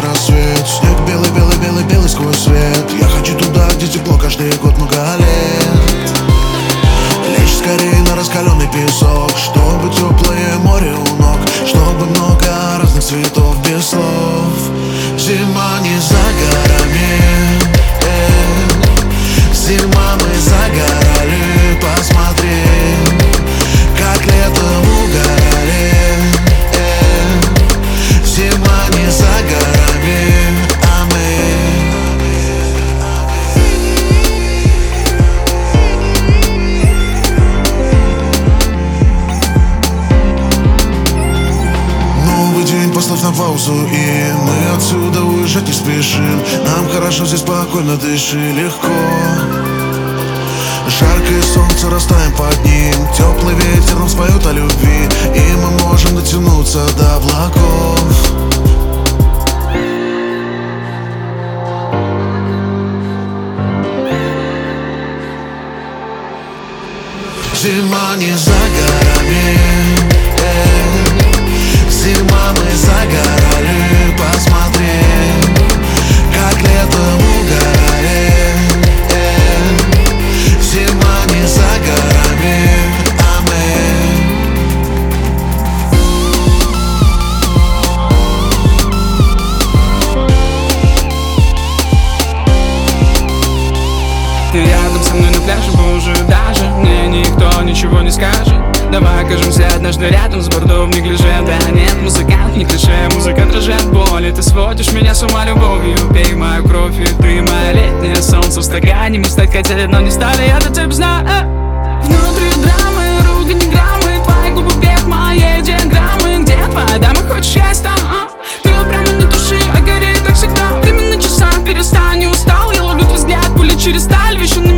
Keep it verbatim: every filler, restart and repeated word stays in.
рассвет. Снег белый-белый-белый-белый сквозь свет. Я хочу туда, где тепло каждый год много лет. Лечь скорее на раскаленный песок, чтобы теплое море у ног, чтобы много разных цветов без слов. Зима не за горами, э, зима, мы загорали. Посмотри, как летом угорали, э, зима не за горами, а мы. Поставь на паузу, и мы отсюда уезжать не спешим. Нам хорошо здесь, спокойно дыши, легко. Жаркое солнце, растаем под ним. Теплый ветер нам споет о любви, и мы можем дотянуться до облаков. Зима не за горами, э, зима, мы загорали. Посмотри, как летом угорали, э, зима не за горами, а мы. Рядом со мной на пляже, боже, даже мне никто ничего не скажет. Давай окажемся однажды рядом с бордо в неглиже. Да нет, музыкант не клише, музыка дрожит боли. Ты сводишь меня с ума любовью, пей мою кровь, и ты моя летнее солнце в стакане. Мы стать хотели, но не стали, я до тебя знаю. Внутри драмы, ругань, граммы, твои губы бег моей диаграммы. Где твоя дама, хочешь есть там? А? Ты прямо не души, а горит, как всегда. Время на часах, перестань, не устал. Я ловлю твой взгляд, пули через сталь, вещи на